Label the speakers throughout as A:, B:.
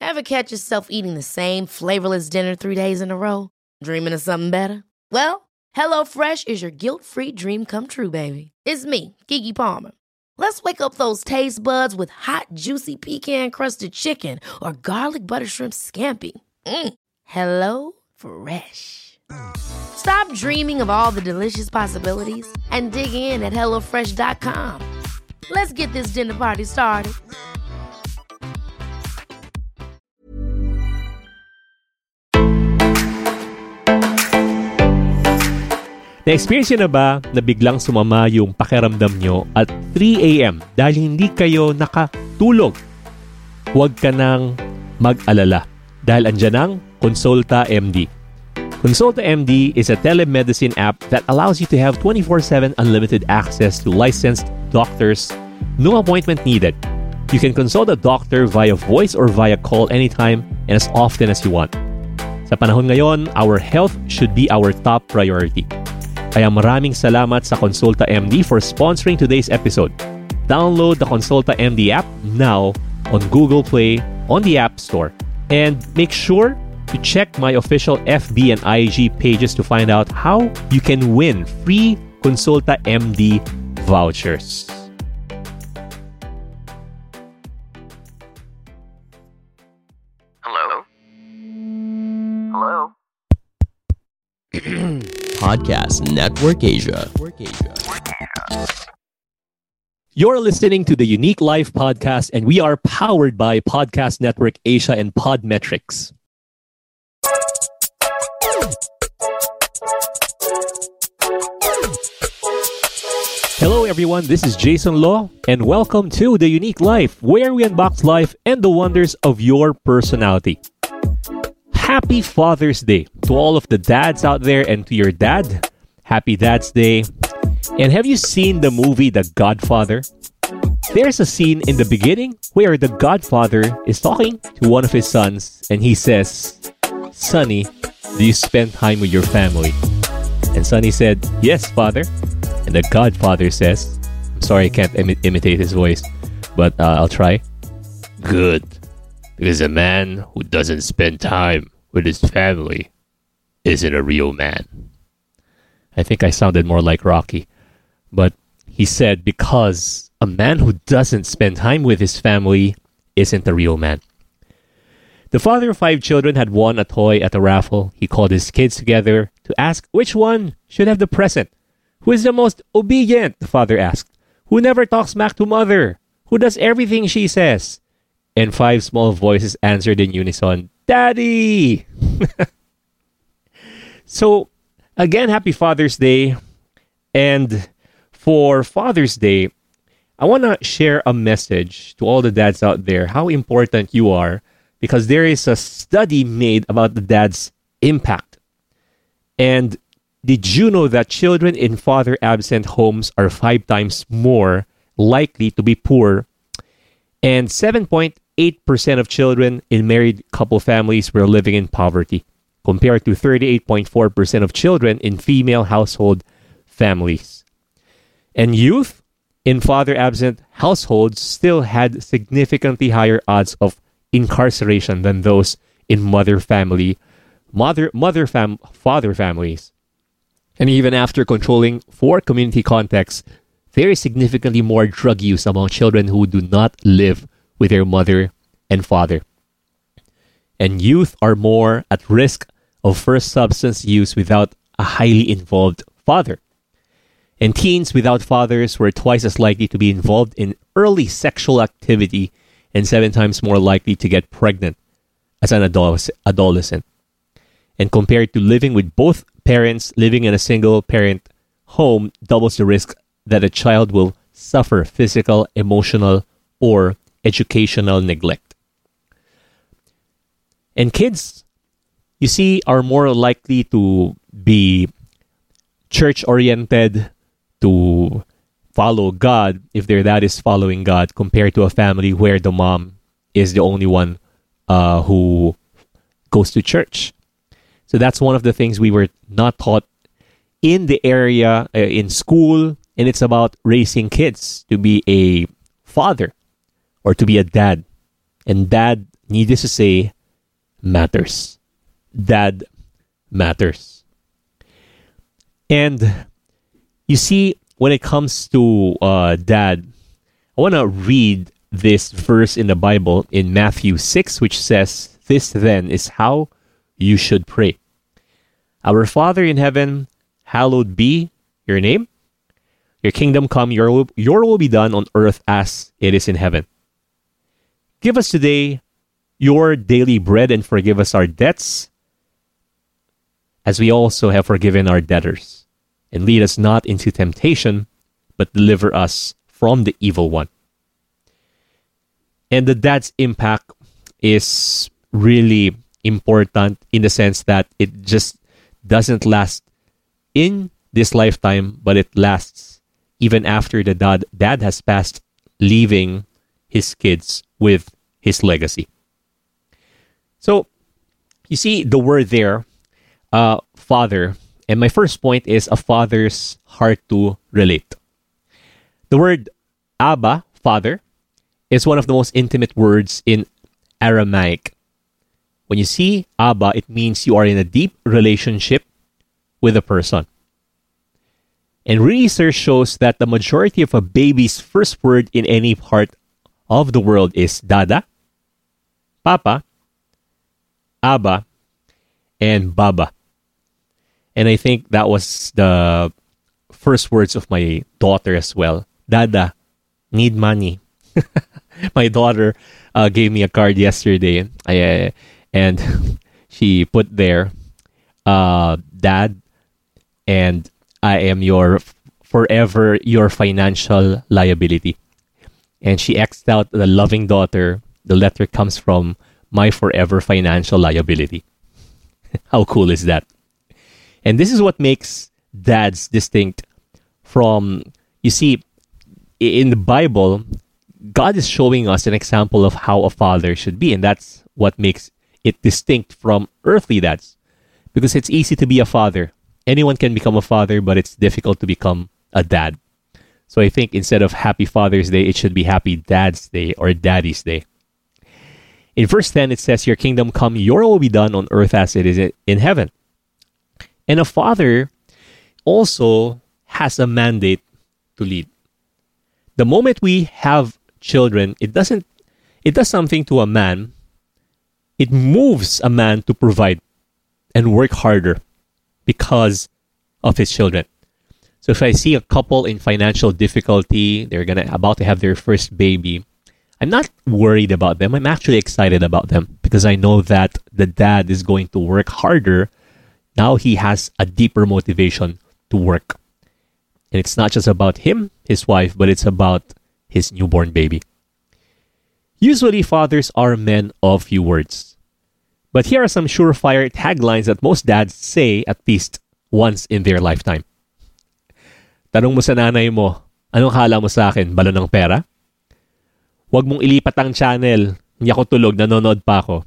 A: Ever catch yourself eating the same flavorless dinner 3 days in a row? Dreaming of something better? Well, HelloFresh is your guilt-free dream come true, baby. It's me, Keke Palmer. Let's wake up those taste buds with hot, juicy pecan-crusted chicken or garlic butter shrimp scampi. Hello Fresh. Stop dreaming of all the delicious possibilities and dig in at HelloFresh.com. Let's get this dinner party started.
B: Na-experience nyo na ba na biglang sumama yung pakiramdam nyo at 3 a.m. dahil hindi kayo nakatulog? Huwag ka nang mag-alala dahil andyan ang Consulta MD. Consulta MD is a telemedicine app that allows you to have 24/7 unlimited access to licensed doctors, no appointment needed. You can consult a doctor via voice or via call anytime and as often as you want. Sa panahon ngayon, our health should be our top priority. Kaya maraming salamat sa Consulta MD for sponsoring today's episode. Download the Consulta MD app now on Google Play on the App Store. And make sure to check my official FB and IG pages to find out how you can win free Consulta MD vouchers.
C: Hello? Hello?
D: Podcast Network Asia.
B: You're listening to the Unique Life Podcast, and we are powered by Podcast Network Asia and Podmetrics. Hello everyone, this is Jason Law, and welcome to The Unique Life, where we unbox life and the wonders of your personality. Happy Father's Day to all of the dads out there, and to your dad, Happy Dad's Day. And have you seen the movie The Godfather? There's a scene in the beginning where the Godfather is talking to one of his sons, and he says, "Sonny, do you spend time with your family?" And Sonny said, "Yes, father." And the Godfather says, I'm sorry I can't imitate his voice, but I'll try. "Good, because a man who doesn't spend time with his family isn't a real man." I think I sounded more like Rocky. But he said, because a man who doesn't spend time with his family isn't a real man. The father of 5 children had won a toy at a raffle. He called his kids together to ask which one should have the present. "Who is the most obedient?" the father asked. "Who never talks back to mother? Who does everything she says?" And 5 small voices answered in unison, "Daddy!" So, again, happy Father's Day. And for Father's Day, I want to share a message to all the dads out there, how important you are, because there is a study made about the dad's impact. And did you know that children in father-absent homes are 5 times more likely to be poor? And 7.8% of children in married couple families were living in poverty, compared to 38.4% of children in female household families. And youth in father-absent households still had significantly higher odds of incarceration than those in father families. And even after controlling for community contexts, there is significantly more drug use among children who do not live with their mother and father. And youth are more at risk of first substance use without a highly involved father. And teens without fathers were twice as likely to be involved in early sexual activity and 7 times more likely to get pregnant as an adolescent. And compared to living with both parents, living in a single-parent home doubles the risk that a child will suffer physical, emotional, or educational neglect. And kids, you see, are more likely to be church-oriented, to follow God if their dad is following God, compared to a family where the mom is the only one who goes to church. So that's one of the things we were not taught in the area, in school, and it's about raising kids to be a father or to be a dad. And dad needless to say, matters. Dad matters. And you see, when it comes to dad, I want to read this verse in the Bible in Matthew 6, which says, "This then is how you should pray. Our Father in heaven, hallowed be your name. Your kingdom come, your will be done on earth as it is in heaven. Give us today your daily bread and forgive us our debts as we also have forgiven our debtors. And lead us not into temptation, but deliver us from the evil one." And the dad's impact is really important in the sense that it just doesn't last in this lifetime, but it lasts even after the dad has passed, leaving his kids with his legacy. So, you see the word there, father, and my first point is a father's heart to relate. The word Abba, father, is one of the most intimate words in Aramaic. When you see Abba, it means you are in a deep relationship with a person. And research shows that the majority of a baby's first word in any part of the world is Dada, Papa, Abba, and Baba. And I think that was the first words of my daughter as well. Dada, need money. My daughter gave me a card yesterday, and she put there, Dad, and I am forever your financial liability. And she X'd out the loving daughter. The letter comes from my forever financial liability. How cool is that? And this is what makes dads distinct from, you see, in the Bible, God is showing us an example of how a father should be. And that's what makes it distinct from earthly dads. Because it's easy to be a father. Anyone can become a father, but it's difficult to become a dad. So I think instead of Happy Father's Day, it should be Happy Dad's Day or Daddy's Day. In verse 10, it says, "Your kingdom come, your will be done on earth as it is in heaven." And a father also has a mandate to lead. The moment we have children, it does something to a man. It moves a man to provide and work harder because of his children. So if I see a couple in financial difficulty, they're about to have their first baby, I'm not worried about them. I'm actually excited about them because I know that the dad is going to work harder. Now he has a deeper motivation to work. And it's not just about him, his wife, but it's about his newborn baby. Usually, fathers are men of few words. But here are some surefire taglines that most dads say at least once in their lifetime. Tanong mo sa nanay mo, anong hala mo sa akin? Balon ng pera? Huwag mong ilipat ang channel. Hindi ako tulog, nanonood pa ako.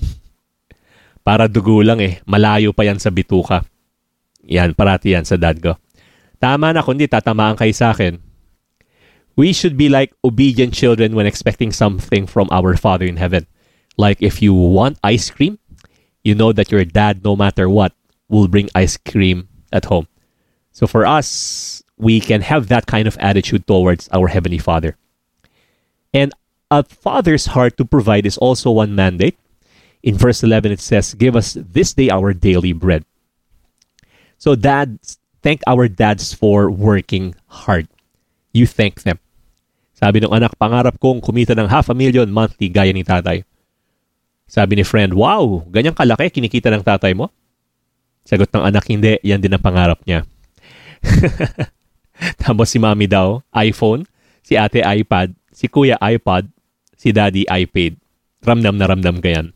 B: Para dugo lang malayo pa yan sa bituka. Yan, parati yan sa dad ko. Tama na, kundi tatamaan kayo sa akin. We should be like obedient children when expecting something from our Father in heaven. Like if you want ice cream, you know that your dad, no matter what, will bring ice cream at home. So for us, we can have that kind of attitude towards our Heavenly Father. And a father's heart to provide is also one mandate. In verse 11, it says, "Give us this day our daily bread." So dads, thank our dads for working hard. You thank them. Sabi ng anak, pangarap kong kumita ng 500,000 monthly gaya ni tatay. Sabi ni friend, wow, ganyang kalaki kinikita ng tatay mo? Sagot ng anak, hindi, yan din ang pangarap niya. Tapos si mami daw, iPhone, si ate iPad, si kuya iPod, si daddy iPad. Ramdam na ramdam ka yan.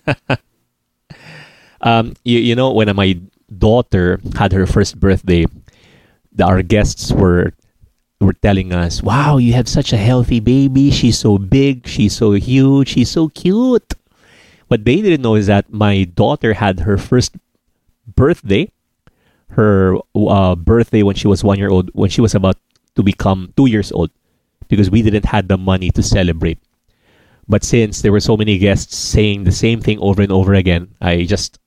B: You know, when my daughter had her first birthday, our guests were telling us, wow, you have such a healthy baby. She's so big. She's so huge. She's so cute. What they didn't know is that my daughter had her first birthday, her birthday when she was 1 year old, when she was about to become 2 years old, because we didn't have the money to celebrate. But since there were so many guests saying the same thing over and over again, I just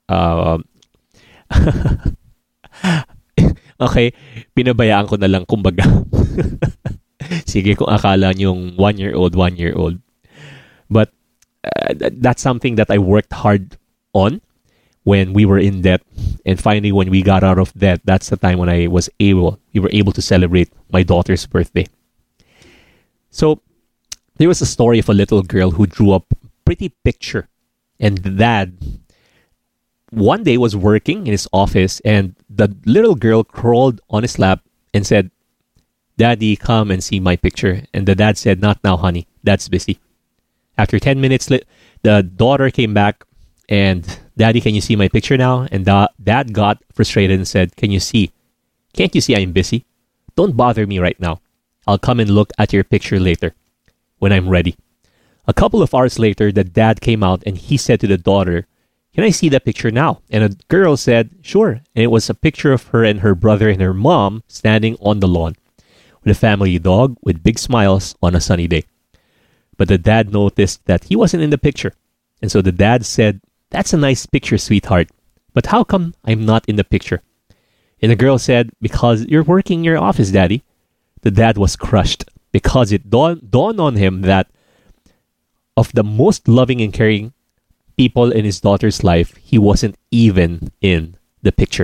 B: okay, pinabayaan ko na lang kumbaga. Sige, kung akala niyong 1-year-old, 1-year-old. But that's something that I worked hard on when we were in debt. And finally, when we got out of debt, that's the time when we were able to celebrate my daughter's birthday. So, there was a story of a little girl who drew a pretty picture. And the dad, one day, was working in his office, and the little girl crawled on his lap and said, "Daddy, come and see my picture." And the dad said, "Not now, honey. Dad's busy." After 10 minutes, the daughter came back and, "Daddy, can you see my picture now?" And dad got frustrated and said, "Can't you see I'm busy? Don't bother me right now. I'll come and look at your picture later when I'm ready." A couple of hours later, the dad came out and he said to the daughter, "Can I see the picture now?" And the girl said, "Sure." And it was a picture of her and her brother and her mom standing on the lawn with a family dog with big smiles on a sunny day. But the dad noticed that he wasn't in the picture. And so the dad said, "That's a nice picture, sweetheart. But how come I'm not in the picture?" And the girl said, "Because you're working in your office, Daddy." The dad was crushed because it dawned on him that of the most loving and caring people in his daughter's life, he wasn't even in the picture.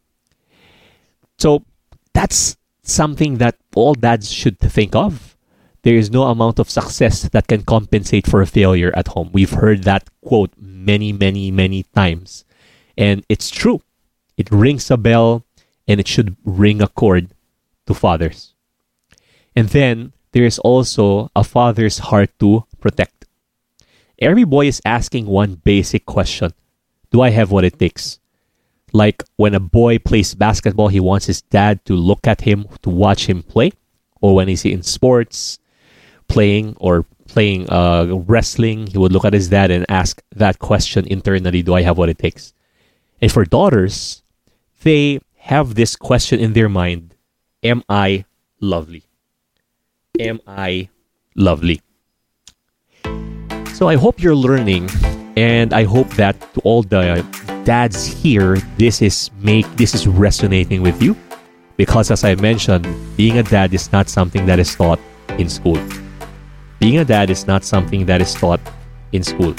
B: So that's something that all dads should think of. There is no amount of success that can compensate for a failure at home. We've heard that quote many, many, many times. And it's true. It rings a bell, and it should ring a chord to fathers. And then there is also a father's heart to protect. Every boy is asking one basic question: do I have what it takes? Like when a boy plays basketball, he wants his dad to look at him, to watch him play. Or when he's in sports, playing wrestling, he would look at his dad and ask that question internally: do I have what it takes? And for daughters, they have this question in their mind: am I lovely? Am I lovely? So I hope you're learning, and I hope that to all the dads here, this is resonating with you, because as I mentioned, being a dad is not something that is taught in school. Being a dad is not something that is taught in school.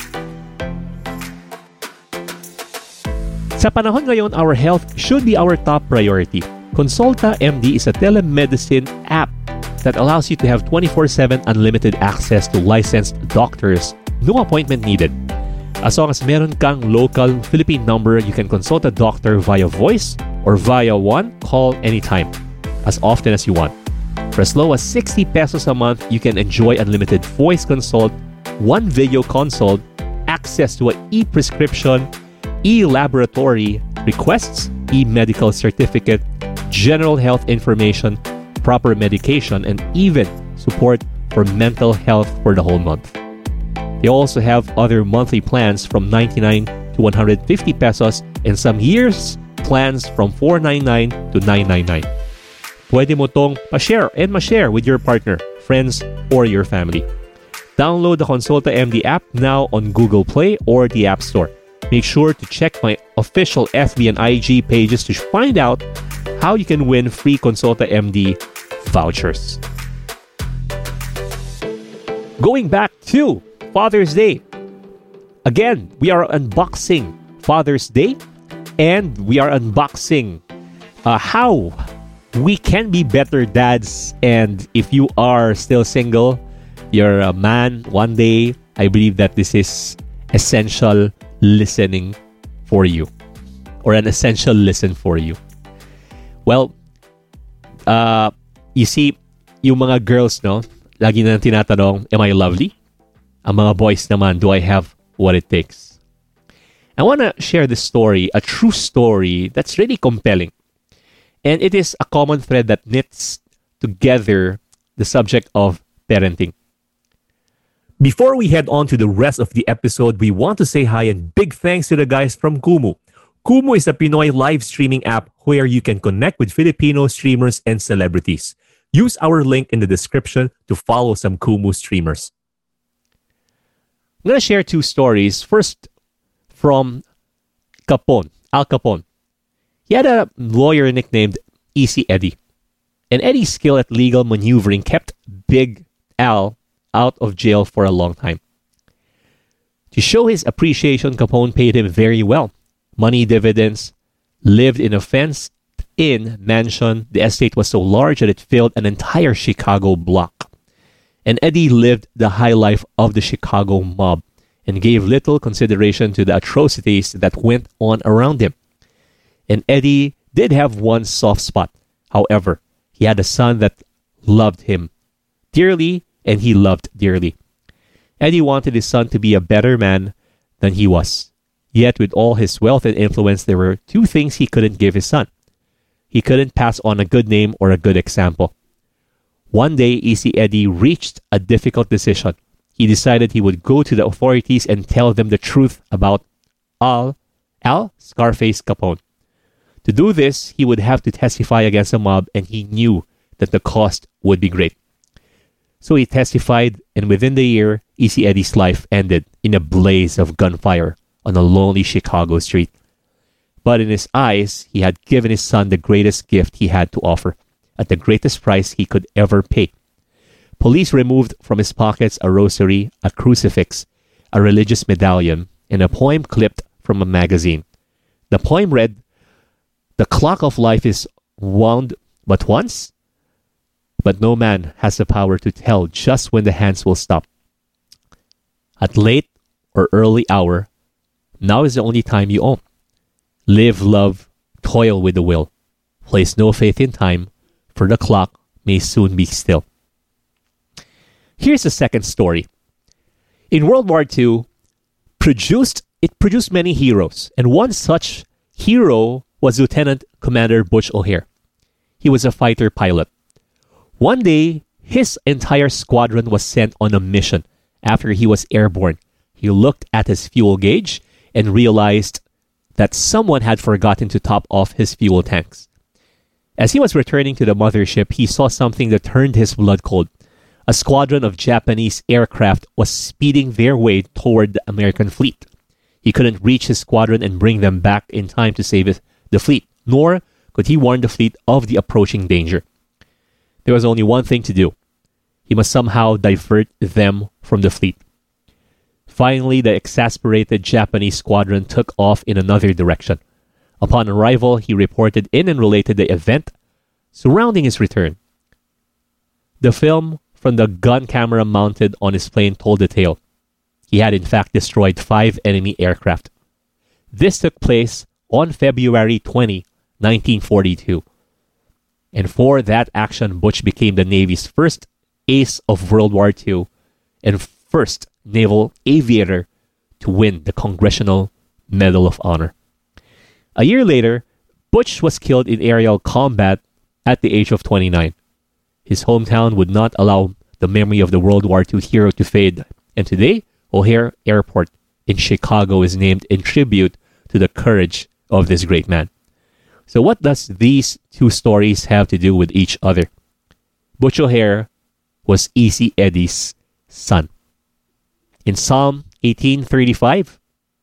B: Sa panahon ngayon, our health should be our top priority. Consulta MD is a telemedicine app that allows you to have 24/7 unlimited access to licensed doctors. No appointment needed. As long as meron kang local Philippine number, you can consult a doctor via voice or via one call anytime, as often as you want. For as low as 60 pesos a month, you can enjoy unlimited voice consult, one video consult, access to an e-prescription, e-laboratory requests, e-medical certificate, general health information, proper medication, and even support for mental health for the whole month. They also have other monthly plans from 99 to 150 pesos, and some years plans from 499 to 999. Pwede mo tong pa-share and ma-share with your partner, friends, or your family. Download the Consulta MD app now on Google Play or the App Store. Make sure to check my official FB and IG pages to find out how you can win free Consulta MD vouchers. Going back to Father's Day. Again, we are unboxing Father's Day, and we are unboxing how we can be better dads. And if you are still single, you're a man one day, I believe that this is essential listening for you, or an essential listen for you. Well, you see, yung mga girls, no, lagi na tinatanong, am I lovely? Ang mga boys naman, do I have what it takes? I want to share this story, a true story that's really compelling. And it is a common thread that knits together the subject of parenting. Before we head on to the rest of the episode, we want to say hi and big thanks to the guys from Kumu. Kumu is a Pinoy live streaming app where you can connect with Filipino streamers and celebrities. Use our link in the description to follow some Kumu streamers. I'm going to share two stories. First, from Capone, Al Capone. He had a lawyer nicknamed Easy Eddie. And Eddie's skill at legal maneuvering kept Big Al out of jail for a long time. To show his appreciation, Capone paid him very well. Money dividends, lived in a fenced-in mansion. The estate was so large that it filled an entire Chicago block. And Eddie lived the high life of the Chicago mob and gave little consideration to the atrocities that went on around him. And Eddie did have one soft spot. However, he had a son that loved him dearly, and he loved dearly. Eddie wanted his son to be a better man than he was. Yet, with all his wealth and influence, there were two things he couldn't give his son. He couldn't pass on a good name or a good example. One day, Easy Eddie reached a difficult decision. He decided he would go to the authorities and tell them the truth about Al Scarface Capone. To do this, he would have to testify against the mob, and he knew that the cost would be great. So he testified, and within the year, Easy Eddie's life ended in a blaze of gunfire on a lonely Chicago street. But in his eyes, he had given his son the greatest gift he had to offer, at the greatest price he could ever pay. Police removed from his pockets a rosary, a crucifix, a religious medallion, and a poem clipped from a magazine. The poem read, "The clock of life is wound but once, but no man has the power to tell just when the hands will stop. At late or early hour, now is the only time you own. Live, love, toil with the will. Place no faith in time, for the clock may soon be still." Here's the second story. In World War II, it produced many heroes, and one such hero was Lieutenant Commander Butch O'Hare. He was a fighter pilot. One day, his entire squadron was sent on a mission after he was airborne. He looked at his fuel gauge and realized that someone had forgotten to top off his fuel tanks. As he was returning to the mothership, he saw something that turned his blood cold. A squadron of Japanese aircraft was speeding their way toward the American fleet. He couldn't reach his squadron and bring them back in time to save the fleet, nor could he warn the fleet of the approaching danger. There was only one thing to do. He must somehow divert them from the fleet. Finally, the exasperated Japanese squadron took off in another direction. Upon arrival, he reported in and related the event surrounding his return. The film from the gun camera mounted on his plane told the tale. He had in fact destroyed 5 enemy aircraft. This took place on February 20, 1942. And for that action, Butch became the Navy's first ace of World War II and first naval aviator to win the Congressional Medal of Honor. A year later, Butch was killed in aerial combat at the age of 29. His hometown would not allow the memory of the World War II hero to fade, and today, O'Hare Airport in Chicago is named in tribute to the courage of this great man. So what does these two stories have to do with each other? Butch O'Hare was Easy Eddie's son. In Psalm 18:35,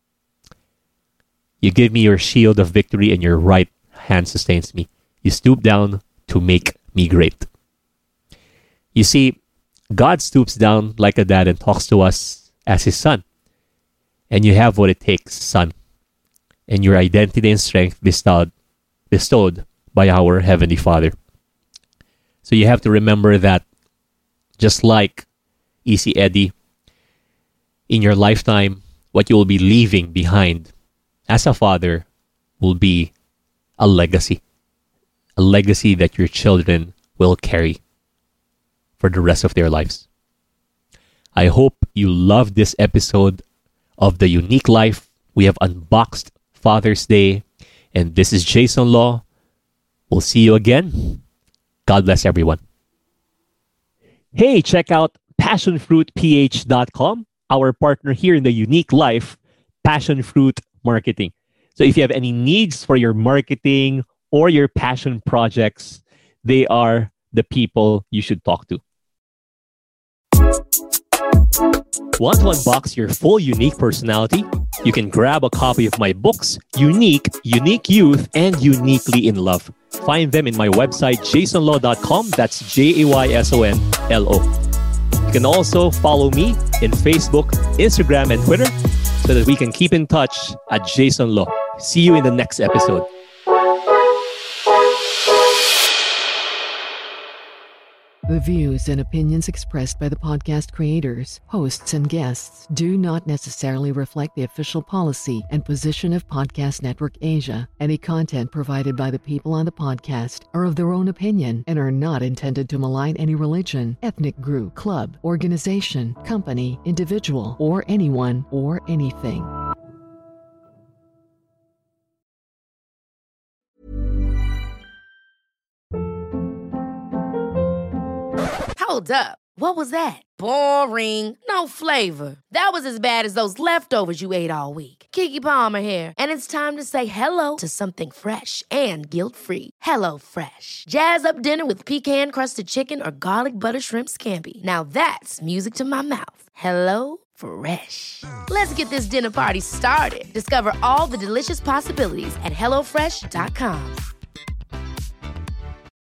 B: "You give me your shield of victory and your right hand sustains me. You stoop down to make me great." You see, God stoops down like a dad and talks to us as his son. And you have what it takes, son. And your identity and strength bestowed by our Heavenly Father. So you have to remember that just like Easy Eddie, in your lifetime, what you will be leaving behind as a father will be a legacy. A legacy that your children will carry for the rest of their lives. I hope you loved this episode of The Unique Life. We have unboxed Father's Day, and this is Jason Law. We'll see you again. God bless everyone. Hey, check out passionfruitph.com, our partner here in The Unique Life, Passion Fruit Marketing. So if you have any needs for your marketing or your passion projects, they are the people you should talk to. Want to unbox your full unique personality? You can grab a copy of my books, Unique, Unique Youth, and Uniquely in Love. Find them in my website, jasonlo.com. That's JAYSONLO. You can also follow me in Facebook, Instagram, and Twitter so that we can keep in touch at Jason Lo. See you in the next episode.
E: The views and opinions expressed by the podcast creators, hosts, and guests do not necessarily reflect the official policy and position of Podcast Network Asia. Any content provided by the people on the podcast are of their own opinion and are not intended to malign any religion, ethnic group, club, organization, company, individual, or anyone or anything.
A: Hold up. What was that? Boring. No flavor. That was as bad as those leftovers you ate all week. Keke Palmer here, and it's time to say hello to something fresh and guilt-free. Hello Fresh. Jazz up dinner with pecan-crusted chicken or garlic butter shrimp scampi. Now that's music to my mouth. Hello Fresh. Let's get this dinner party started. Discover all the delicious possibilities at HelloFresh.com.